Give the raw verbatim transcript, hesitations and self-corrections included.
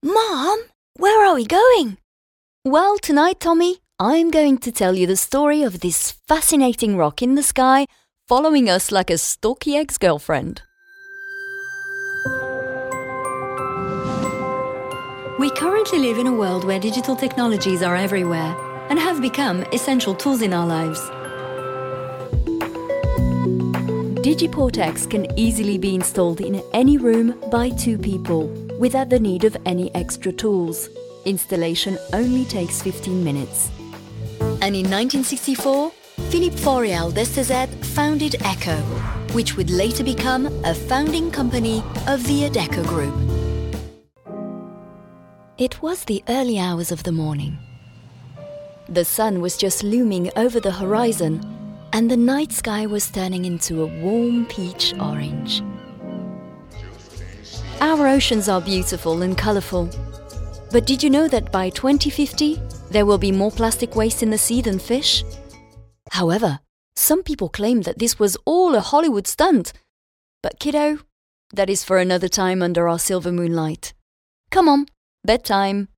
Mom, where are we going? Well, tonight, Tommy, I'm going to tell you the story of this fascinating rock in the sky following us like a stalky ex-girlfriend. We currently live in a world where digital technologies are everywhere and have become essential tools in our lives. Digiport X can easily be installed in any room by two people without the need of any extra tools. Installation only takes fifteen minutes. And in nineteen sixty-four, Philippe Faurial d'Estezet founded Echo, which would later become a founding company of the Adecco Group. It was the early hours of the morning. The sun was just looming over the horizon, and the night sky was turning into a warm peach orange. Our oceans are beautiful and colourful, but did you know that by twenty fifty, there will be more plastic waste in the sea than fish? However, some people claim that this was all a Hollywood stunt. But kiddo, that is for another time under our silver moonlight. Come on, bedtime.